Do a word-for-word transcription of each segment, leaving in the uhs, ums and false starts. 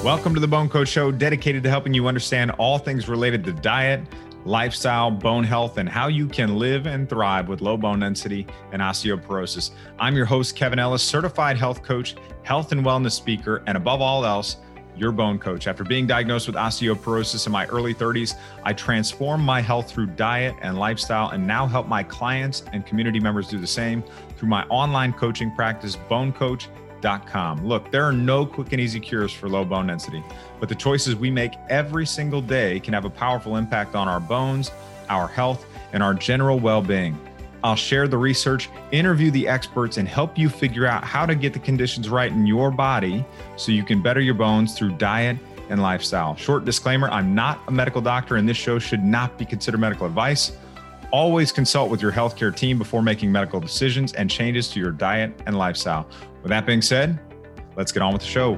Welcome to the Bone Coach Show, dedicated to helping you understand all things related to diet, lifestyle, bone health, and how you can live and thrive with low bone density and osteoporosis. I'm your host, Kevin Ellis, certified health coach, health and wellness speaker, and above all else, your bone coach. After being diagnosed with osteoporosis in my early thirties, I transformed my health through diet and lifestyle and now help my clients and community members do the same through my online coaching practice, bone coach dot com. Look, there are no quick and easy cures for low bone density, but the choices we make every single day can have a powerful impact on our bones, our health, and our general well-being. I'll share the research, interview the experts, and help you figure out how to get the conditions right in your body so you can better your bones through diet and lifestyle. Short disclaimer, I'm not a medical doctor, and this show should not be considered medical advice. Always consult with your healthcare team before making medical decisions and changes to your diet and lifestyle. With that being said, let's get on with the show.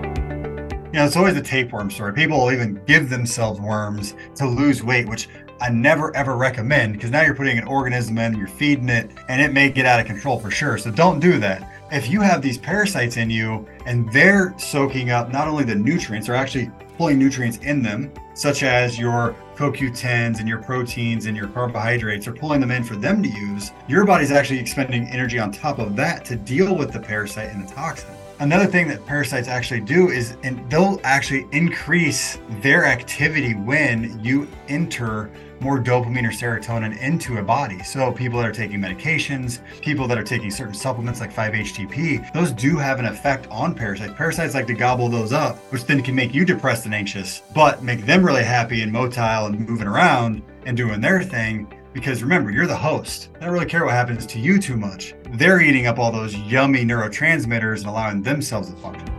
Yeah, it's always a tapeworm story. People will even give themselves worms to lose weight, which I never, ever recommend, because now you're putting an organism in, you're feeding it, and it may get out of control for sure. So don't do that. If you have these parasites in you and they're soaking up not only the nutrients, they're actually pulling nutrients in them, such as your C O Q tens and your proteins and your carbohydrates, are pulling them in for them to use. Your body's actually expending energy on top of that to deal with the parasite and the toxin. Another thing that parasites actually do is, and they'll actually increase their activity when you enter more dopamine or serotonin into a body. So people that are taking medications, people that are taking certain supplements like five H T P, those do have an effect on parasites. Parasites like to gobble those up, which then can make you depressed and anxious, but make them really happy and motile and moving around and doing their thing. Because remember, you're the host. They don't really care what happens to you too much. They're eating up all those yummy neurotransmitters and allowing themselves to function.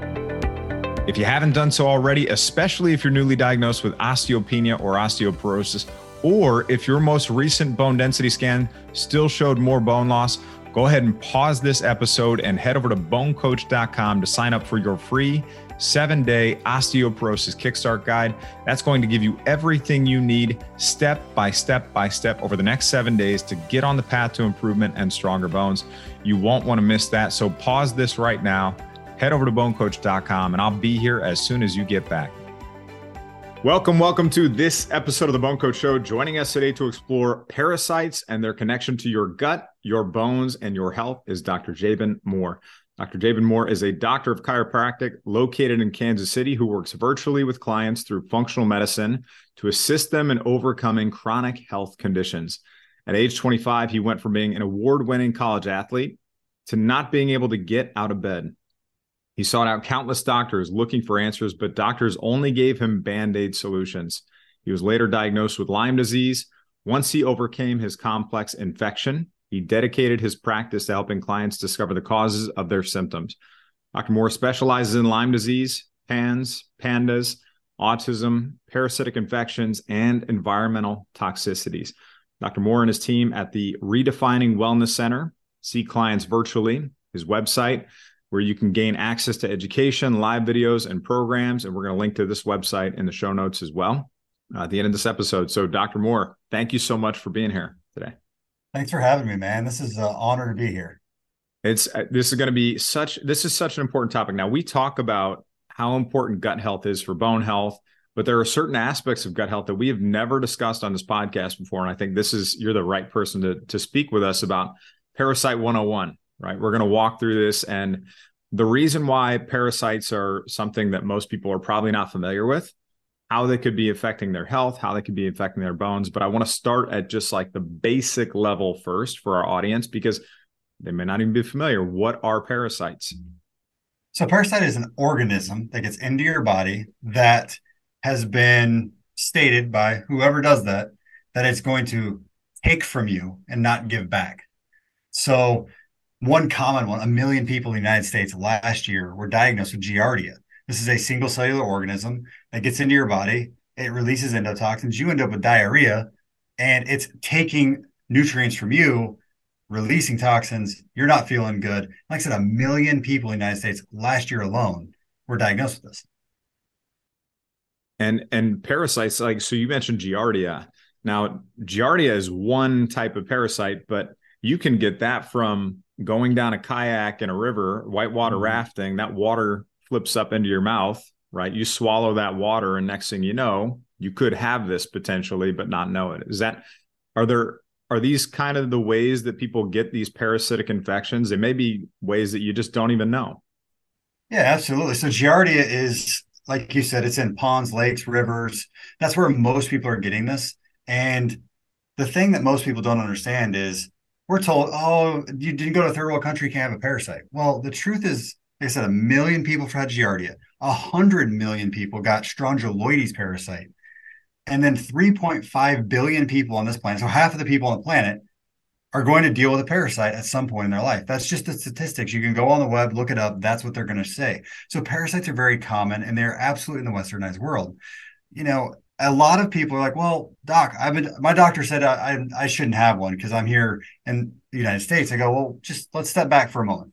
If you haven't done so already, especially if you're newly diagnosed with osteopenia or osteoporosis, or if your most recent bone density scan still showed more bone loss, go ahead and pause this episode and head over to bone coach dot com to sign up for your free seven-day osteoporosis kickstart guide. That's going to give you everything you need step by step by step over the next seven days to get on the path to improvement and stronger bones. You won't want to miss that. So pause this right now, head over to bone coach dot com, and I'll be here as soon as you get back. Welcome, welcome to this episode of the Bone Coach Show. Joining us today to explore parasites and their connection to your gut, your bones, and your health is Doctor Jabin Moore. Doctor Jabin Moore is a doctor of chiropractic located in Kansas City who works virtually with clients through functional medicine to assist them in overcoming chronic health conditions. At age twenty-five, he went from being an award-winning college athlete to not being able to get out of bed. He sought out countless doctors looking for answers, but doctors only gave him Band-Aid solutions. He was later diagnosed with Lyme disease. Once he overcame his complex infection, he dedicated his practice to helping clients discover the causes of their symptoms. Doctor Moore specializes in Lyme disease, PANS, PANDAS, autism, parasitic infections, and environmental toxicities. Doctor Moore and his team at the Redefining Wellness Center see clients virtually. His website, where you can gain access to education, live videos, and programs. And we're going to link to this website in the show notes as well uh, at the end of this episode. So Doctor Moore, thank you so much for being here today. Thanks for having me, man. This is an honor to be here. It's uh, this is going to be such, this is such an important topic. Now, we talk about how important gut health is for bone health, but there are certain aspects of gut health that we have never discussed on this podcast before. And I think this is, you're the right person to, to speak with us about Parasite one oh one. Right? We're going to walk through this. And the reason why parasites are something that most people are probably not familiar with, how they could be affecting their health, how they could be affecting their bones. But I want to start at just like the basic level first for our audience, because they may not even be familiar. What are parasites? So parasite is an organism that gets into your body that has been stated by whoever does that, that it's going to take from you and not give back. So one common one, a million people in the United States last year were diagnosed with Giardia. This is a single cellular organism that gets into your body. It releases endotoxins. You end up with diarrhea, and it's taking nutrients from you, releasing toxins. You're not feeling good. Like I said, a million people in the United States last year alone were diagnosed with this. And and parasites, like, so you mentioned Giardia. Now, Giardia is one type of parasite, but you can get that from going down a kayak in a river, whitewater mm-hmm. rafting. That water flips up into your mouth, right? You swallow that water, and next thing you know, you could have this potentially, but not know it. Is that, are there, are these kind of the ways that people get these parasitic infections? They may be ways that you just don't even know. Yeah, absolutely. So Giardia is, like you said, it's in ponds, lakes, rivers. That's where most people are getting this. And the thing that most people don't understand is we're told, oh, you didn't go to a third world country, you can't have a parasite. Well, the truth is, like I said, a million people had Giardia. A hundred million people got Strongyloides parasite. And then three point five billion people on this planet, so half of the people on the planet, are going to deal with a parasite at some point in their life. That's just the statistics. You can go on the web, look it up. That's what they're going to say. So parasites are very common, and they're absolutely in the westernized world. You know, a lot of people are like, well, doc, I've been, my doctor said I, I, I shouldn't have one because I'm here in the United States. I go, well, just let's step back for a moment.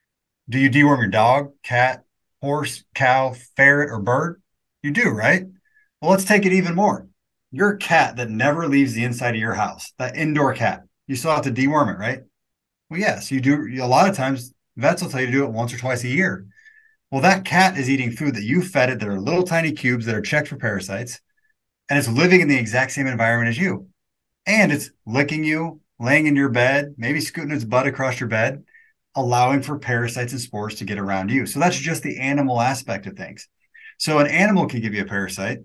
Do you deworm your dog, cat, horse, cow, ferret, or bird? You do, right? Well, let's take it even more. Your cat that never leaves the inside of your house, that indoor cat, you still have to deworm it, right? Well, yes, you do. A lot of times, vets will tell you to do it once or twice a year. Well, that cat is eating food that you fed it that are little tiny cubes that are checked for parasites, and it's living in the exact same environment as you. And it's licking you, laying in your bed, maybe scooting its butt across your bed, allowing for parasites and spores to get around you. So that's just the animal aspect of things. So an animal can give you a parasite.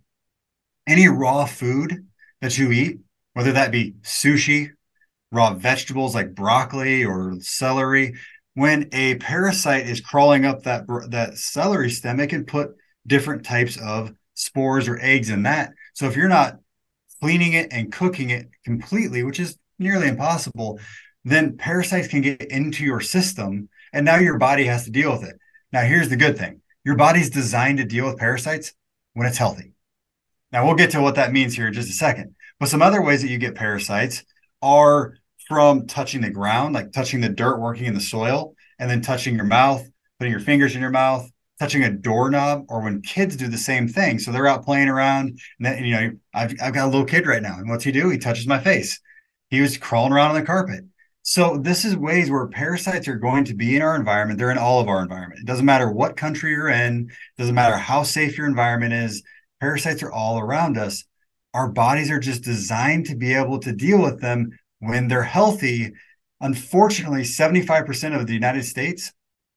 Any raw food that you eat, whether that be sushi, raw vegetables like broccoli or celery, when a parasite is crawling up that, that celery stem, it can put different types of spores or eggs in that. So if you're not cleaning it and cooking it completely, which is nearly impossible, then parasites can get into your system, and now your body has to deal with it. Now, here's the good thing. Your body's designed to deal with parasites when it's healthy. Now, we'll get to what that means here in just a second. But some other ways that you get parasites are from touching the ground, like touching the dirt, working in the soil, and then touching your mouth, putting your fingers in your mouth, touching a doorknob, or when kids do the same thing. So they're out playing around, and then, you know, I've, I've got a little kid right now, and what's he do? He touches my face. He was crawling around on the carpet. So this is ways where parasites are going to be in our environment. They're in all of our environment. It doesn't matter what country you're in. It doesn't matter how safe your environment is. Parasites are all around us. Our bodies are just designed to be able to deal with them when they're healthy. Unfortunately, seventy-five percent of the United States,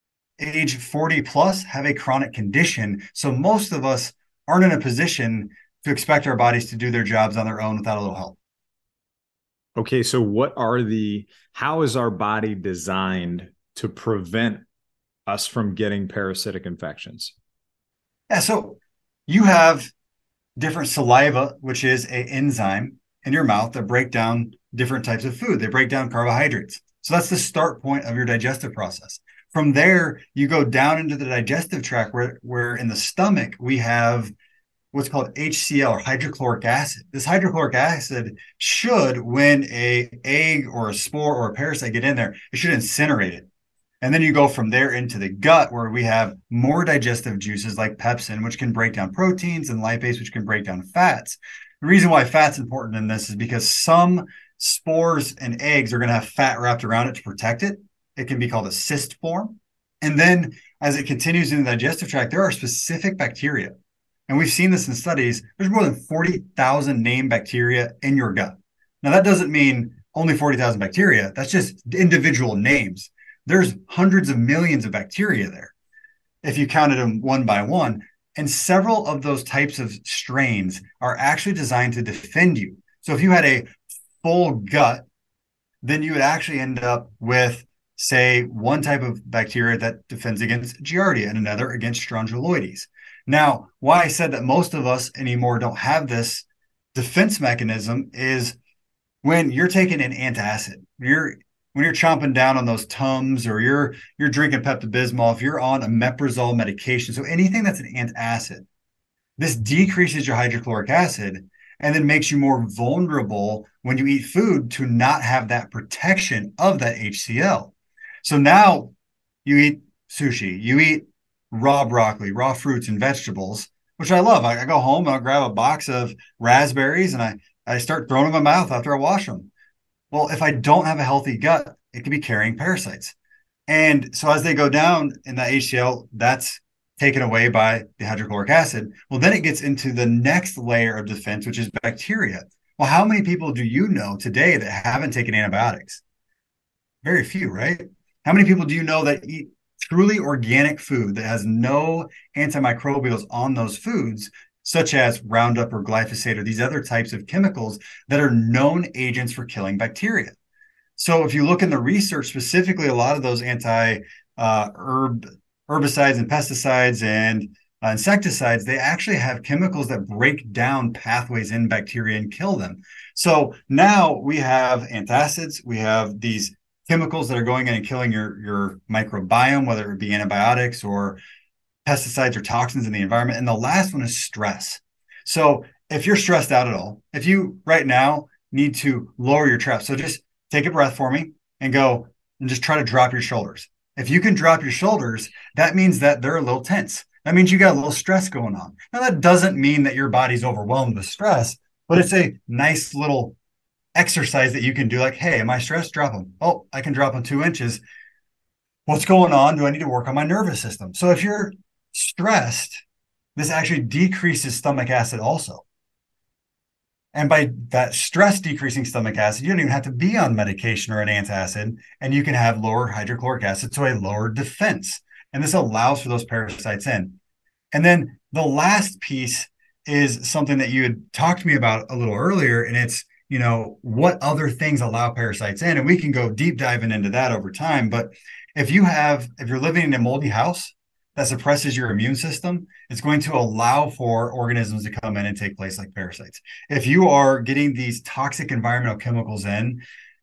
age forty plus, have a chronic condition. So most of us aren't in a position to expect our bodies to do their jobs on their own without a little help. Okay, so what are the, how is our body designed to prevent us from getting parasitic infections? Yeah, so you have different saliva, which is an enzyme in your mouth that break down different types of food. They break down carbohydrates. So that's the start point of your digestive process. From there, you go down into the digestive tract where, where in the stomach, we have what's called H C l, or hydrochloric acid. This hydrochloric acid should, when a egg or a spore or a parasite get in there, it should incinerate it. And then you go from there into the gut, where we have more digestive juices like pepsin, which can break down proteins, and lipase, which can break down fats. The reason why fat's important in this is because some spores and eggs are going to have fat wrapped around it to protect it. It can be called a cyst form. And then as it continues in the digestive tract, there are specific bacteria. And we've seen this in studies. There's more than forty thousand named bacteria in your gut. Now, that doesn't mean only forty thousand bacteria. That's just individual names. There's hundreds of millions of bacteria there if you counted them one by one. And several of those types of strains are actually designed to defend you. So if you had a full gut, then you would actually end up with, say, one type of bacteria that defends against Giardia and another against Strongyloides. Now, why I said that most of us anymore don't have this defense mechanism is when you're taking an antacid, you're when you're chomping down on those Tums, or you're you're drinking Pepto-Bismol, if you're on a omeprazole medication, so anything that's an antacid, this decreases your hydrochloric acid and then makes you more vulnerable when you eat food to not have that protection of that H C l. So now you eat sushi, you eat raw broccoli, raw fruits and vegetables, which I love. I, I go home, I'll grab a box of raspberries, and I, I start throwing them in my mouth after I wash them. Well, if I don't have a healthy gut, it could be carrying parasites. And so as they go down in that H C l, that's taken away by the hydrochloric acid. Well, then it gets into the next layer of defense, which is bacteria. Well, how many people do you know today that haven't taken antibiotics? Very few, right? How many people do you know that eat truly organic food that has no antimicrobials on those foods, such as Roundup or glyphosate or these other types of chemicals that are known agents for killing bacteria? So if you look in the research, specifically, a lot of those anti uh, herb herbicides and pesticides and uh, insecticides, they actually have chemicals that break down pathways in bacteria and kill them. So now we have antacids, we have these chemicals that are going in and killing your, your microbiome, whether it be antibiotics or pesticides or toxins in the environment. And the last one is stress. So if you're stressed out at all, if you right now need to lower your trap, so just take a breath for me and go and just try to drop your shoulders. If you can drop your shoulders, that means that they're a little tense. That means you got a little stress going on. Now, that doesn't mean that your body's overwhelmed with stress, but it's a nice little exercise that you can do. Like, hey, am I stressed? Drop them. Oh, I can drop them two inches. What's going on? Do I need to work on my nervous system? So if you're stressed, this actually decreases stomach acid also. And by that stress decreasing stomach acid, you don't even have to be on medication or an antacid, and you can have lower hydrochloric acid, so a lower defense. And this allows for those parasites in. And then the last piece is something that you had talked to me about a little earlier, and it's, you know, what other things allow parasites in? And we can go deep diving into that over time. But if you have, if you're living in a moldy house that suppresses your immune system, it's going to allow for organisms to come in and take place like parasites. If you are getting these toxic environmental chemicals in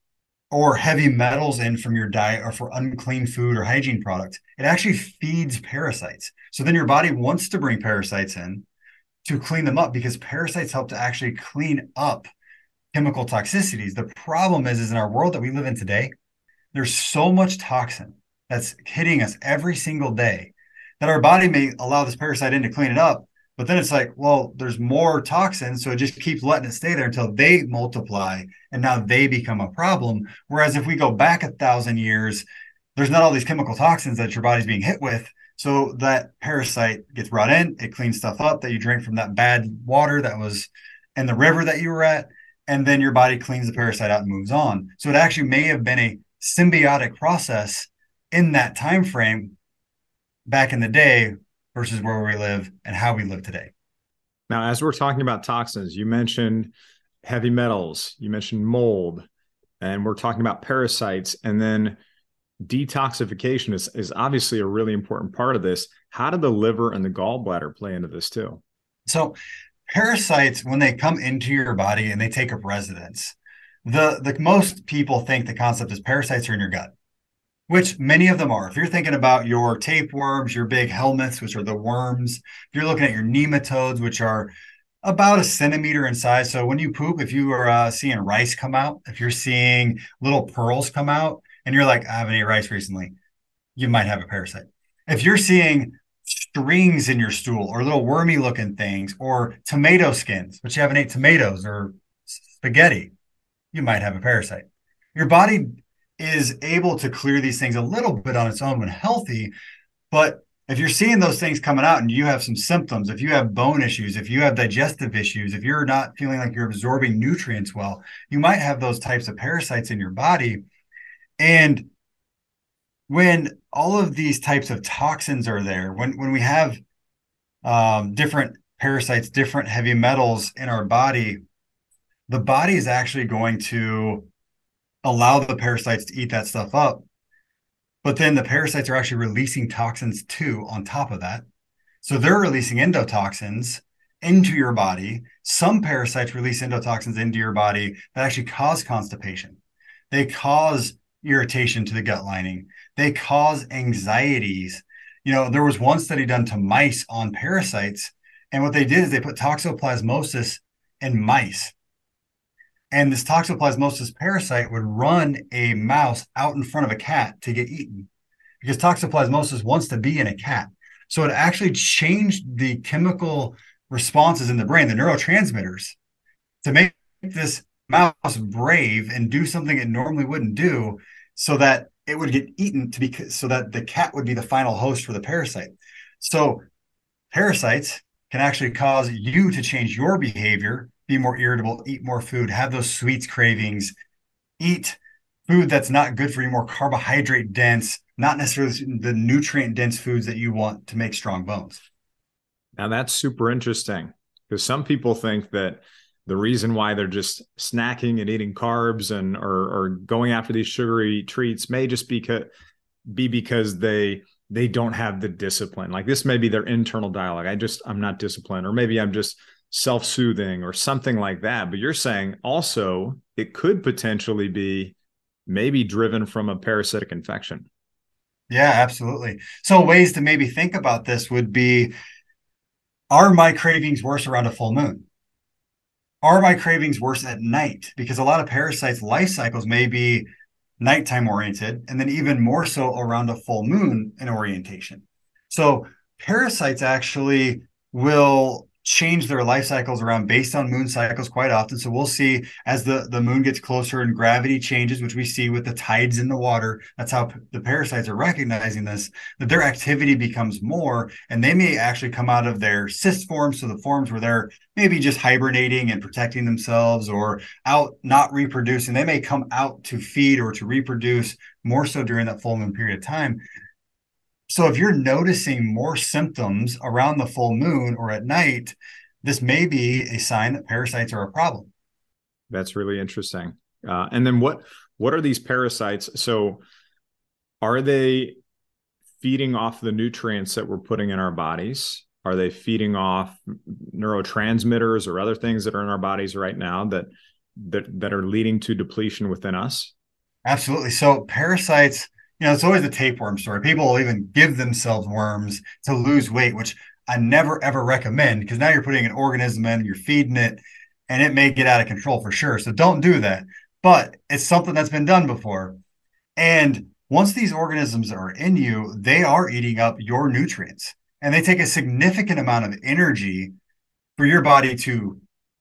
or heavy metals in from your diet or for unclean food or hygiene products, it actually feeds parasites. So then your body wants to bring parasites in to clean them up, because parasites help to actually clean up chemical toxicities. The problem is, is in our world that we live in today, there's so much toxin that's hitting us every single day that our body may allow this parasite in to clean it up. But then it's like, well, there's more toxins, so it just keeps letting it stay there until they multiply, and now they become a problem. Whereas if we go back a thousand years, there's not all these chemical toxins that your body's being hit with. So that parasite gets brought in, it cleans stuff up that you drink from that bad water that was in the river that you were at, and then your body cleans the parasite out and moves on. So it actually may have been a symbiotic process in that time frame back in the day versus where we live and how we live today. Now, as we're talking about toxins, you mentioned heavy metals, you mentioned mold, and we're talking about parasites, and then detoxification is, is obviously a really important part of this. How do the liver and the gallbladder play into this too? So parasites, when they come into your body and they take up residence, the, the most people think the concept is parasites are in your gut, which many of them are. If you're thinking about your tapeworms, your big helminths, which are the worms, if you're looking at your nematodes, which are about a centimeter in size. So when you poop, if you are uh, seeing rice come out, if you're seeing little pearls come out, and you're like, I haven't eaten rice recently, you might have a parasite. If you're seeing strings in your stool or little wormy looking things or tomato skins, but you haven't ate tomatoes or spaghetti, you might have a parasite. Your body is able to clear these things a little bit on its own when healthy. But if you're seeing those things coming out and you have some symptoms, if you have bone issues, if you have digestive issues, if you're not feeling like you're absorbing nutrients well, you might have those types of parasites in your body. And when all of these types of toxins are there, when, when we have um, different parasites, different heavy metals in our body, the body is actually going to allow the parasites to eat that stuff up. But then the parasites are actually releasing toxins too on top of that. So they're releasing endotoxins into your body. Some parasites release endotoxins into your body that actually cause constipation. They cause irritation to the gut lining. They cause anxieties. You know, there was one study done to mice on parasites, and what they did is they put toxoplasmosis in mice. And this toxoplasmosis parasite would run a mouse out in front of a cat to get eaten, because toxoplasmosis wants to be in a cat. So it actually changed the chemical responses in the brain, the neurotransmitters, to make this mouse brave and do something it normally wouldn't do, so that it would get eaten to be so that the cat would be the final host for the parasite. So parasites can actually cause you to change your behavior, be more irritable, eat more food, have those sweets cravings, eat food that's not good for you, more carbohydrate dense, not necessarily the nutrient dense foods that you want to make strong bones. Now that's super interesting because some people think that the reason why they're just snacking and eating carbs and or, or going after these sugary treats may just be, be because they they don't have the discipline. Like this may be their internal dialogue. I just, I'm not disciplined, or maybe I'm just self-soothing or something like that. But you're saying also it could potentially be maybe driven from a parasitic infection. Yeah, absolutely. So ways to maybe think about this would be, are my cravings worse around a full moon? Are my cravings worse at night? Because a lot of parasites' life cycles may be nighttime oriented, and then even more so around a full moon in orientation. So parasites actually will change their life cycles around based on moon cycles quite often. So we'll see as the, the moon gets closer and gravity changes, which we see with the tides in the water. That's how the parasites are recognizing this, that their activity becomes more, and they may actually come out of their cyst forms. So the forms where they're maybe just hibernating and protecting themselves or out not reproducing. They may come out to feed or to reproduce more so during that full moon period of time. So if you're noticing more symptoms around the full moon or at night, this may be a sign that parasites are a problem. That's really interesting. Uh, and then what what are these parasites? So are they feeding off the nutrients that we're putting in our bodies? Are they feeding off neurotransmitters or other things that are in our bodies right now that that that are leading to depletion within us? Absolutely. So parasites, you know, it's always a tapeworm story. People will even give themselves worms to lose weight, which I never ever recommend, because now you're putting an organism in, you're feeding it, and it may get out of control for sure. So don't do that. But it's something that's been done before. And once these organisms are in you, they are eating up your nutrients, and they take a significant amount of energy for your body to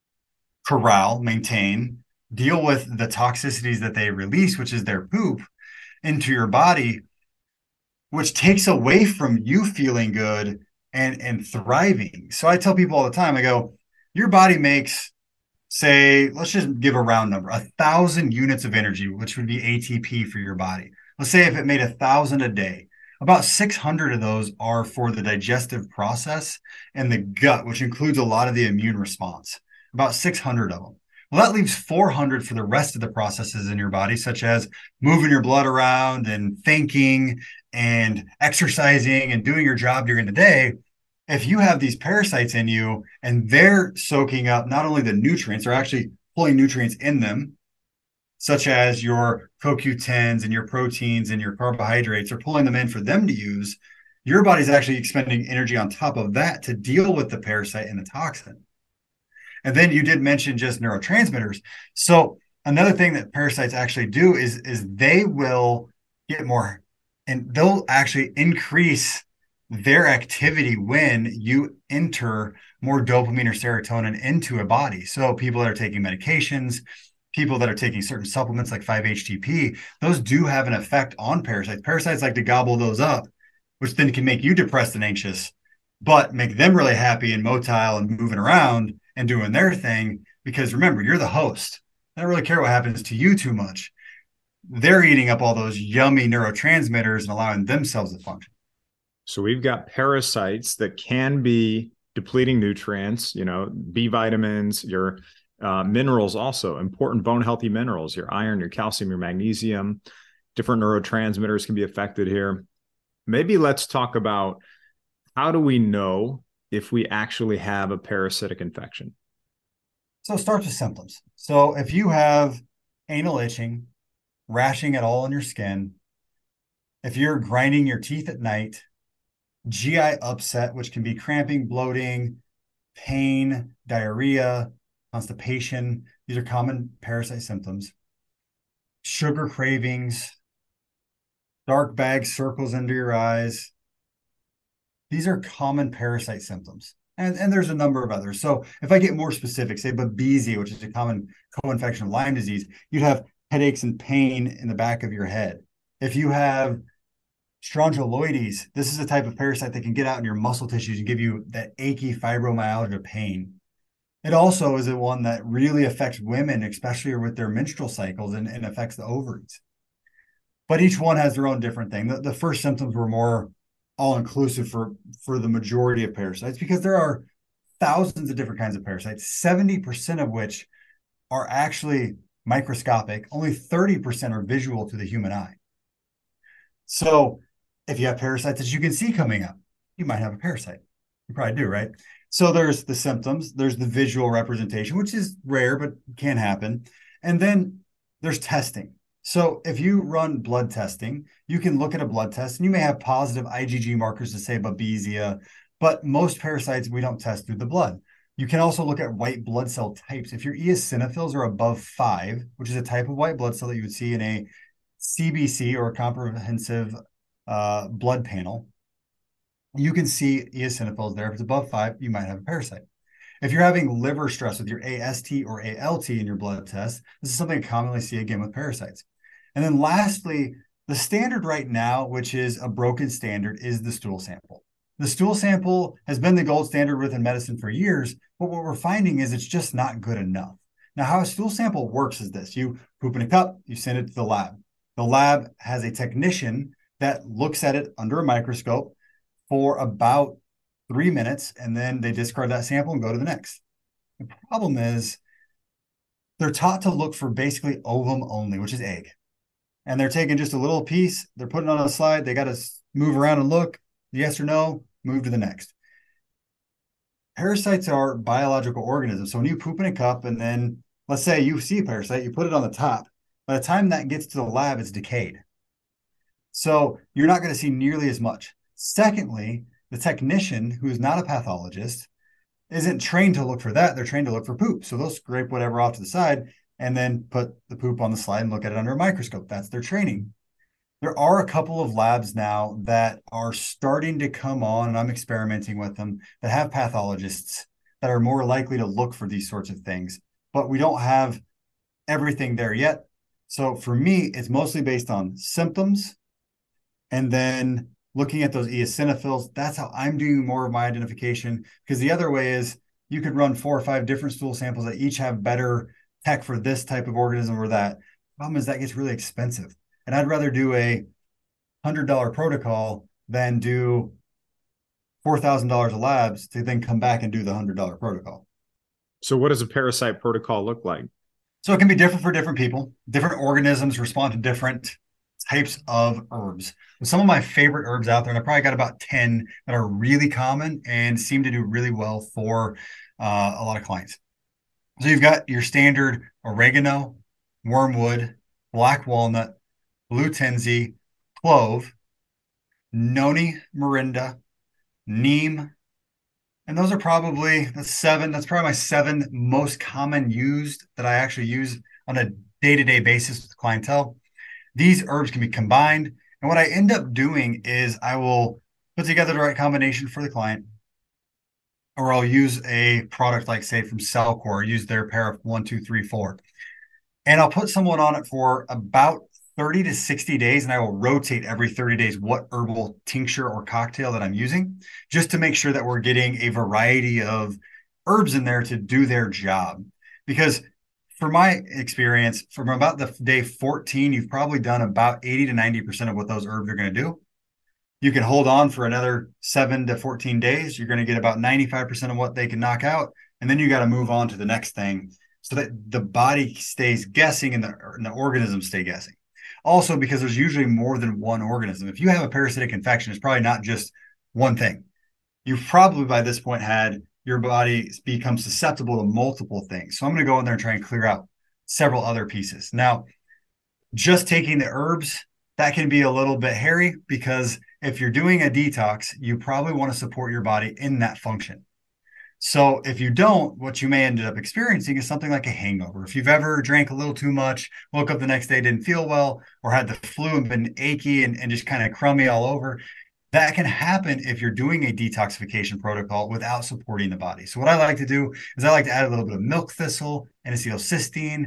corral, maintain, deal with the toxicities that they release, which is their poop, into your body, which takes away from you feeling good and and thriving. So I tell people all the time, I go, your body makes, say, let's just give a round number, a thousand units of energy, which would be A T P for your body. Let's say if it made a thousand a day, about six hundred of those are for the digestive process and the gut, which includes a lot of the immune response, about six hundred of them. Well, that leaves four hundred for the rest of the processes in your body, such as moving your blood around and thinking and exercising and doing your job during the day. If you have these parasites in you and they're soaking up not only the nutrients, they're actually pulling nutrients in them, such as your C O Q tens and your proteins and your carbohydrates, are pulling them in for them to use. Your body's actually expending energy on top of that to deal with the parasite and the toxin. And then you did mention just neurotransmitters. So another thing that parasites actually do is, is they will get more, and they'll actually increase their activity when you enter more dopamine or serotonin into a body. So people that are taking medications, people that are taking certain supplements like five H T P, those do have an effect on parasites. Parasites like to gobble those up, which then can make you depressed and anxious, but make them really happy and motile and moving around and doing their thing. Because remember, you're the host. They don't really care what happens to you too much. They're eating up all those yummy neurotransmitters and allowing themselves to function. So we've got parasites that can be depleting nutrients, you know, B vitamins, your uh, minerals, also important bone healthy minerals, your iron, your calcium, your magnesium. Different neurotransmitters can be affected here. Maybe let's talk about, how do we know if we actually have a parasitic infection? So it starts with symptoms. So if you have anal itching, rashing at all in your skin, if you're grinding your teeth at night, G I upset, which can be cramping, bloating, pain, diarrhea, constipation, these are common parasite symptoms. Sugar cravings, dark bag circles under your eyes. These are common parasite symptoms. And, and there's a number of others. So if I get more specific, say Babesia, which is a common co-infection of Lyme disease, you'd have headaches and pain in the back of your head. If you have Strongyloides, this is a type of parasite that can get out in your muscle tissues and give you that achy fibromyalgia pain. It also is the one that really affects women, especially with their menstrual cycles, and, and affects the ovaries. But each one has their own different thing. The, the first symptoms were more all-inclusive for, for the majority of parasites, because there are thousands of different kinds of parasites, seventy percent of which are actually microscopic. Only thirty percent are visual to the human eye. So if you have parasites that you can see coming up, you might have a parasite. You probably do, right? So there's the symptoms, there's the visual representation, which is rare, but can happen. And then there's testing. So if you run blood testing, you can look at a blood test and you may have positive I G G markers to say Babesia, but most parasites we don't test through the blood. You can also look at white blood cell types. If your eosinophils are above five, which is a type of white blood cell that you would see in a C B C, or a comprehensive uh, blood panel, you can see eosinophils there. If it's above five, you might have a parasite. If you're having liver stress with your A S T or A L T in your blood test, this is something I commonly see again with parasites. And then lastly, the standard right now, which is a broken standard, is the stool sample. The stool sample has been the gold standard within medicine for years, but what we're finding is it's just not good enough. Now, how a stool sample works is this. You poop in a cup, you send it to the lab. The lab has a technician that looks at it under a microscope for about three minutes, and then they discard that sample and go to the next. The problem is they're taught to look for basically ovum only, which is egg. And they're taking just a little piece, they're putting it on a slide, they got to move around and look, yes or no, move to the next. Parasites are biological organisms. So when you poop in a cup and then, let's say you see a parasite, you put it on the top, by the time that gets to the lab, it's decayed. So you're not going to see nearly as much. Secondly, the technician, who is not a pathologist, isn't trained to look for that. They're trained to look for poop. So they'll scrape whatever off to the side and then put the poop on the slide and look at it under a microscope. That's their training. There are a couple of labs now that are starting to come on, and I'm experimenting with them, that have pathologists that are more likely to look for these sorts of things. But we don't have everything there yet. So for me, it's mostly based on symptoms, and then looking at those eosinophils. That's how I'm doing more of my identification, because the other way is you could run four or five different stool samples that each have better tech for this type of organism or that. Problem is that gets really expensive. And I'd rather do a one hundred dollars protocol than do four thousand dollars of labs to then come back and do the one hundred dollars protocol. So what does a parasite protocol look like? So it can be different for different people. Different organisms respond to different types of herbs. Some of my favorite herbs out there, and I probably got about ten that are really common and seem to do really well for uh, a lot of clients. So you've got your standard oregano, wormwood, black walnut, blue tansy, clove, noni morinda, neem, and those are probably the seven. That's probably my seven most common used that I actually use on a day-to-day basis with clientele. These herbs can be combined. And what I end up doing is I will put together the right combination for the client, or I'll use a product like, say, from Cellcore, use their pair of one, two, three, four. And I'll put someone on it for about thirty to sixty days, and I will rotate every thirty days what herbal tincture or cocktail that I'm using, just to make sure that we're getting a variety of herbs in there to do their job. Because for my experience, from about the day fourteen, you've probably done about eighty to ninety percent of what those herbs are going to do. You can hold on for another seven to fourteen days. You're going to get about ninety-five percent of what they can knock out. And then you got to move on to the next thing so that the body stays guessing and the, and the organisms stay guessing. Also, because there's usually more than one organism. If you have a parasitic infection, it's probably not just one thing. You've probably by this point had your body become susceptible to multiple things. So I'm going to go in there and try and clear out several other pieces. Now, just taking the herbs, that can be a little bit hairy, because if you're doing a detox, you probably want to support your body in that function. So if you don't, what you may end up experiencing is something like a hangover. If you've ever drank a little too much, woke up the next day, didn't feel well, or had the flu and been achy and, and just kind of crummy all over, that can happen if you're doing a detoxification protocol without supporting the body. So what I like to do is I like to add a little bit of milk thistle, N-acetylcysteine,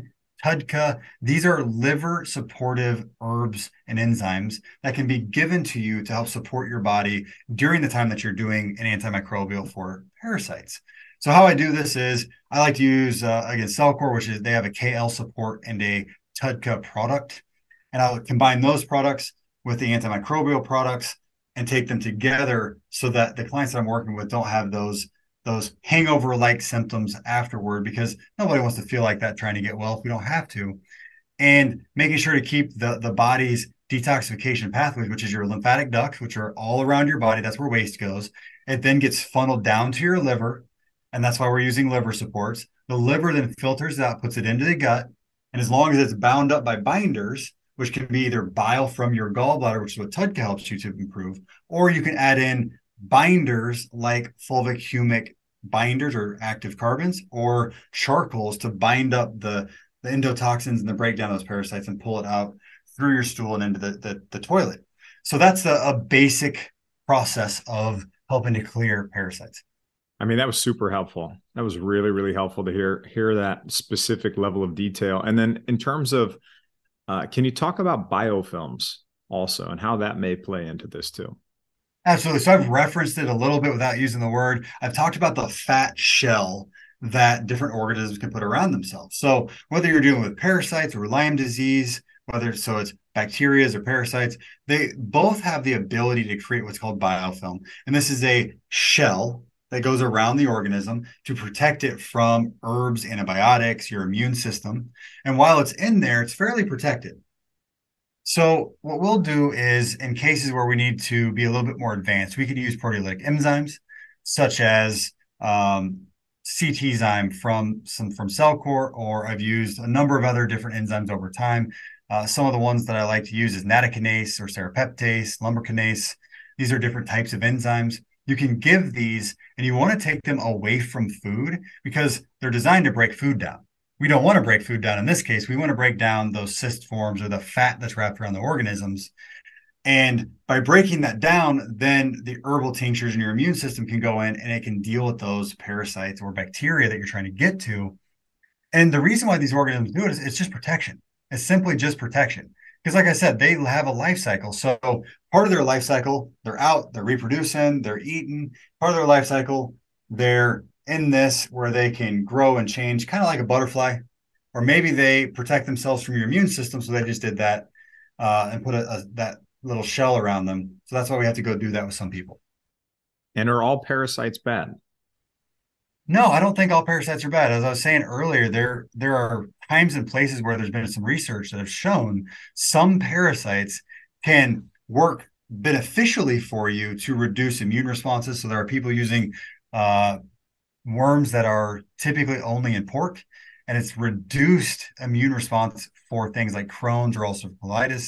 TUDCA. These are liver supportive herbs and enzymes that can be given to you to help support your body during the time that you're doing an antimicrobial for parasites. So how I do this is I like to use, uh, again, Cellcore, which is they have a K L support and a TUDCA product. And I'll combine those products with the antimicrobial products and take them together so that the clients that I'm working with don't have those those hangover-like symptoms afterward, because nobody wants to feel like that trying to get well if we don't have to. And making sure to keep the, the body's detoxification pathways, which is your lymphatic ducts, which are all around your body. That's where waste goes. It then gets funneled down to your liver, and that's why we're using liver supports. The liver then filters it out, puts it into the gut, and as long as it's bound up by binders, which can be either bile from your gallbladder, which is what TUDCA helps you to improve, or you can add in binders like fulvic humic binders or active carbons, or charcoals to bind up the, the endotoxins and the breakdown of those parasites and pull it out through your stool and into the, the, the toilet. So that's a, a basic process of helping to clear parasites. I mean, that was super helpful. That was really, really helpful to hear, hear that specific level of detail. And then in terms of, uh, can you talk about biofilms also and how that may play into this too? Absolutely. So I've referenced it a little bit without using the word. I've talked about the fat shell that different organisms can put around themselves. So whether you're dealing with parasites or Lyme disease, whether so it's bacteria or parasites, they both have the ability to create what's called biofilm. And this is a shell that goes around the organism to protect it from herbs, antibiotics, your immune system. And while it's in there, it's fairly protected. So what we'll do is, in cases where we need to be a little bit more advanced, we could use proteolytic enzymes, such as um, CTzyme from some from Cellcore, or I've used a number of other different enzymes over time. Uh, some of the ones that I like to use is nattokinase or serrapeptase, lumbricanase. These are different types of enzymes. You can give these, and you want to take them away from food because they're designed to break food down. We don't want to break food down in this case. We want to break down those cyst forms or the fat that's wrapped around the organisms. And by breaking that down, then the herbal tinctures in your immune system can go in and it can deal with those parasites or bacteria that you're trying to get to. And the reason why these organisms do it is it's just protection. It's simply just protection. Because like I said, they have a life cycle. So part of their life cycle, they're out, they're reproducing, they're eating. Part of their life cycle, they're in this where they can grow and change, kind of like a butterfly. Or maybe they protect themselves from your immune system, so they just did that uh, and put a, a, that little shell around them. So that's why we have to go do that with some people. And are all parasites bad? No, I don't think all parasites are bad. As I was saying earlier, there there are times and places where there's been some research that have shown some parasites can work beneficially for you to reduce immune responses. So there are people using uh, worms that are typically only in pork, and it's reduced immune response for things like Crohn's or ulcerative colitis.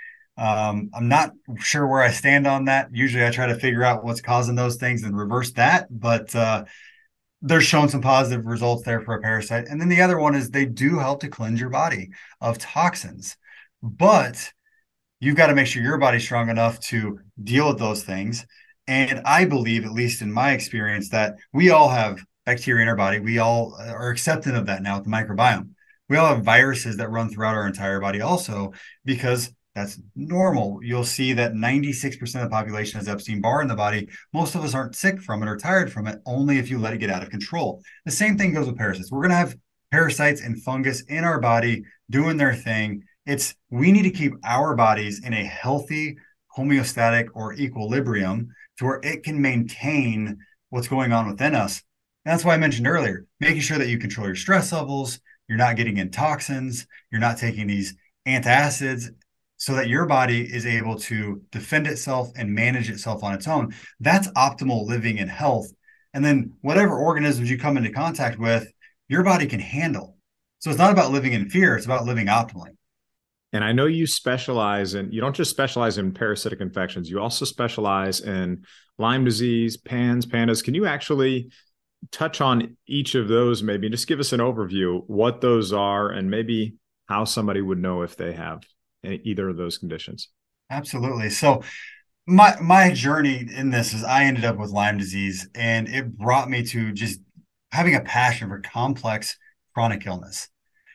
Um, I'm not sure where I stand on that. Usually I try to figure out what's causing those things and reverse that, but uh, they're showing some positive results there for a parasite. And then the other one is they do help to cleanse your body of toxins, but you've got to make sure your body's strong enough to deal with those things. And I believe, at least in my experience, that we all have bacteria in our body. We all are accepting of that now with the microbiome. We all have viruses that run throughout our entire body also, because that's normal. You'll see that ninety-six percent of the population has Epstein-Barr in the body. Most of us aren't sick from it or tired from it, only if you let it get out of control. The same thing goes with parasites. We're going to have parasites and fungus in our body doing their thing. It's we need to keep our bodies in a healthy, homeostatic, or equilibrium to where it can maintain what's going on within us. And that's why I mentioned earlier, making sure that you control your stress levels, you're not getting in toxins, you're not taking these antacids, so that your body is able to defend itself and manage itself on its own. That's optimal living and health. And then whatever organisms you come into contact with, your body can handle. So it's not about living in fear, it's about living optimally. And I know you specialize in, you don't just specialize in parasitic infections, you also specialize in Lyme disease, P A N S, PANDAS. Can you actually touch on each of those, maybe just give us an overview, what those are, and maybe how somebody would know if they have either of those conditions? Absolutely. So my my journey in this is I ended up with Lyme disease, and it brought me to just having a passion for complex chronic illness.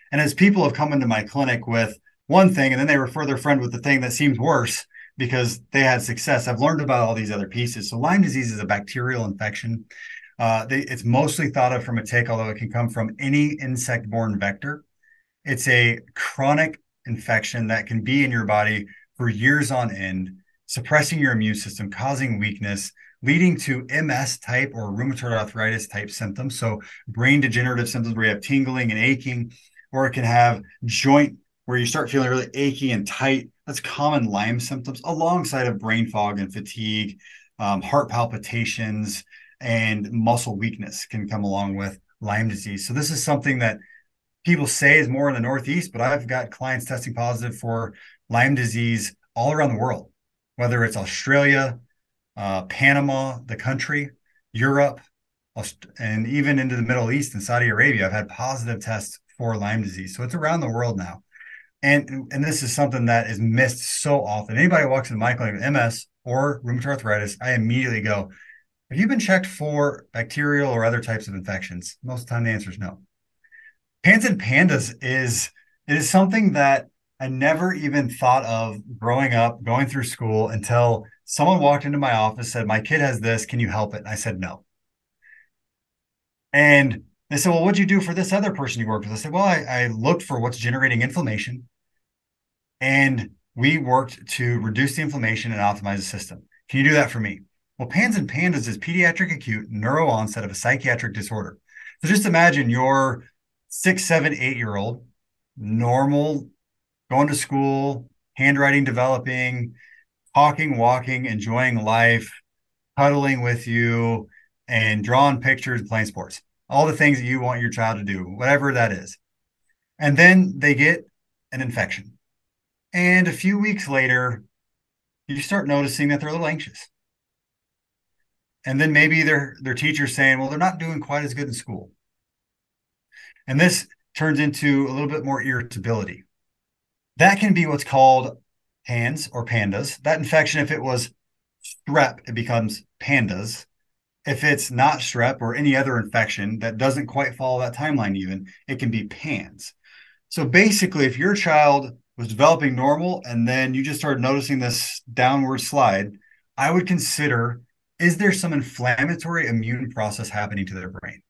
And as people have come into my clinic with one thing, and then they refer their friend with the thing that seems worse because they had success, I've learned about all these other pieces. So Lyme disease is a bacterial infection. Uh, they, it's mostly thought of from a tick, although it can come from any insect-borne vector. It's a chronic infection that can be in your body for years on end, suppressing your immune system, causing weakness, leading to M S type or rheumatoid arthritis type symptoms. So brain degenerative symptoms where you have tingling and aching, or it can have joint where you start feeling really achy and tight. That's common Lyme symptoms alongside of brain fog and fatigue, um, heart palpitations, and muscle weakness can come along with Lyme disease. So this is something that people say is more in the Northeast, but I've got clients testing positive for Lyme disease all around the world, whether it's Australia, uh, Panama, the country, Europe, and even into the Middle East and Saudi Arabia. I've had positive tests for Lyme disease. So it's around the world now. And, and this is something that is missed so often. Anybody who walks into my clinic with M S or rheumatoid arthritis, I immediately go, have you been checked for bacterial or other types of infections? Most of the time the answer is no. PANS and PANDAS is, it is something that I never even thought of growing up, going through school, until someone walked into my office, said, my kid has this, can you help it? And I said, no. And they said, well, what'd you do for this other person you worked with? I said, well, I, I looked for what's generating inflammation, and we worked to reduce the inflammation and optimize the system. Can you do that for me? Well, PANS and PANDAS is pediatric acute neuro onset of a psychiatric disorder. So just imagine your six, seven, eight-year-old, normal, going to school, handwriting developing, talking, walking, enjoying life, cuddling with you, and drawing pictures, playing sports. All the things that you want your child to do, whatever that is. And then they get an infection. And a few weeks later, you start noticing that they're a little anxious. And then maybe their, their teacher's saying, well, they're not doing quite as good in school. And this turns into a little bit more irritability. That can be what's called PANS or PANDAS. That infection, if it was strep, it becomes PANDAS. If it's not strep or any other infection that doesn't quite follow that timeline even, it can be PANS. So basically, if your child was developing normal and then you just started noticing this downward slide, I would consider, is there some inflammatory immune process happening to their brain?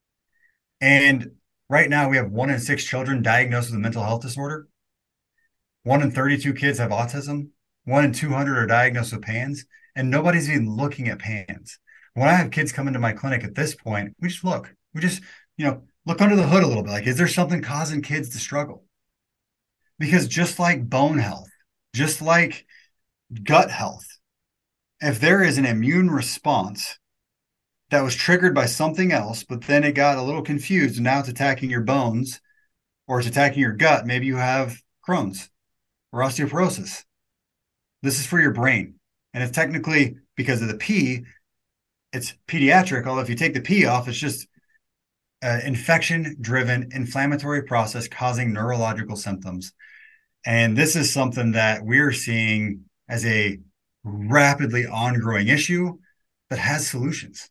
And right now we have one in six children diagnosed with a mental health disorder. One in thirty-two kids have autism. One in two hundred are diagnosed with PANS, and nobody's even looking at PANS. When I have kids come into my clinic at this point, we just look, we just, you know, look under the hood a little bit. Like, is there something causing kids to struggle? Because just like bone health, just like gut health, if there is an immune response that was triggered by something else, but then it got a little confused and now it's attacking your bones or it's attacking your gut, maybe you have Crohn's or osteoporosis. This is for your brain. And it's technically, because of the P, it's pediatric, although if you take the P off, it's just an infection-driven inflammatory process causing neurological symptoms. And this is something that we're seeing as a rapidly ongoing issue that has solutions.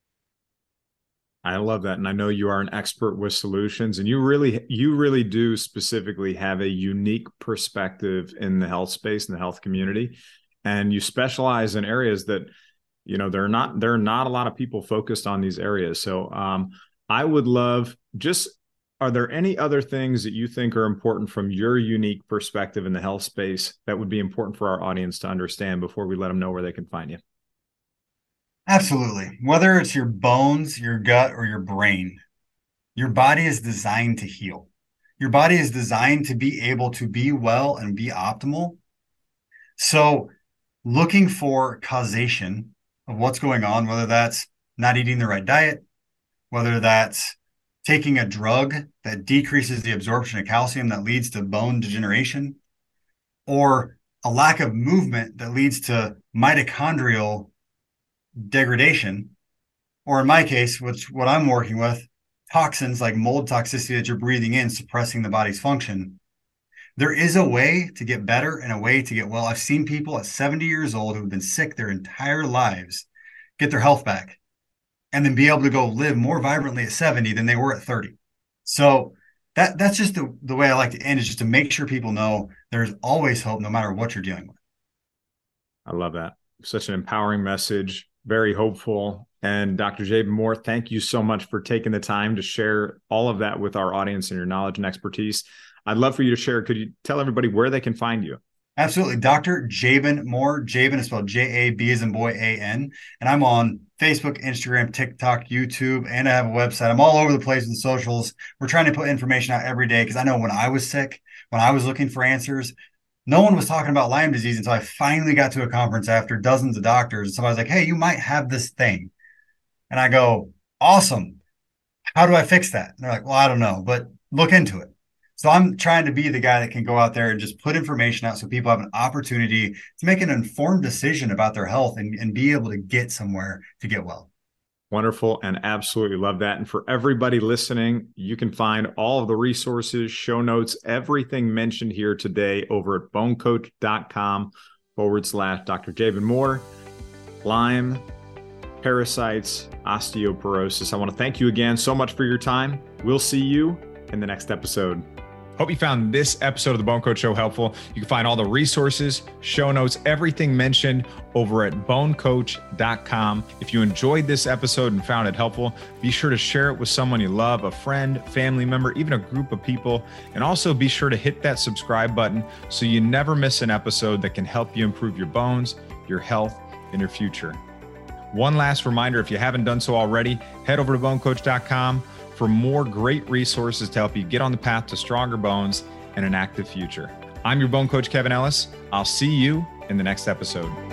I love that. And I know you are an expert with solutions, and you really, you really do specifically have a unique perspective in the health space and the health community. And you specialize in areas that, you know, there are not, there are not a lot of people focused on these areas. So um, I would love just, are there any other things that you think are important from your unique perspective in the health space that would be important for our audience to understand before we let them know where they can find you? Absolutely. Whether it's your bones, your gut, or your brain, your body is designed to heal. Your body is designed to be able to be well and be optimal. So looking for causation of what's going on, whether that's not eating the right diet, whether that's taking a drug that decreases the absorption of calcium that leads to bone degeneration, or a lack of movement that leads to mitochondrial degradation, or in my case, which what I'm working with, toxins like mold toxicity that you're breathing in, suppressing the body's function. There is a way to get better and a way to get well. I've seen people at seventy years old who've been sick their entire lives get their health back and then be able to go live more vibrantly at seventy than they were at thirty. So that that's just the, the way I like to end, is just to make sure people know there's always hope no matter what you're dealing with. I love that. Such an empowering message, very hopeful. And Doctor Jabin Moore, thank you so much for taking the time to share all of that with our audience and your knowledge and expertise. I'd love for you to share. Could you tell everybody where they can find you? Absolutely. Doctor Jabin Moore. Jabin is spelled J A B as in boy, A N. And I'm on Facebook, Instagram, TikTok, YouTube, and I have a website. I'm all over the place with the socials. We're trying to put information out every day because I know when I was sick, when I was looking for answers, no one was talking about Lyme disease until I finally got to a conference after dozens of doctors. And somebody's like, hey, you might have this thing. And I go, awesome. How do I fix that? And they're like, well, I don't know, but look into it. So I'm trying to be the guy that can go out there and just put information out so people have an opportunity to make an informed decision about their health and, and be able to get somewhere to get well. Wonderful, and absolutely love that. And for everybody listening, you can find all of the resources, show notes, everything mentioned here today over at bonecoach.com forward slash Doctor Jabin Moore. Lyme, parasites, osteoporosis. I want to thank you again so much for your time. We'll see you in the next episode. Hope you found this episode of the Bone Coach Show helpful. You can find all the resources, show notes, everything mentioned over at bone coach dot com. If you enjoyed this episode and found it helpful, be sure to share it with someone you love, a friend, family member, even a group of people. And also be sure to hit that subscribe button so you never miss an episode that can help you improve your bones, your health, and your future. One last reminder, if you haven't done so already, head over to bone coach dot com for more great resources to help you get on the path to stronger bones and an active future. I'm your Bone Coach, Kevin Ellis. I'll see you in the next episode.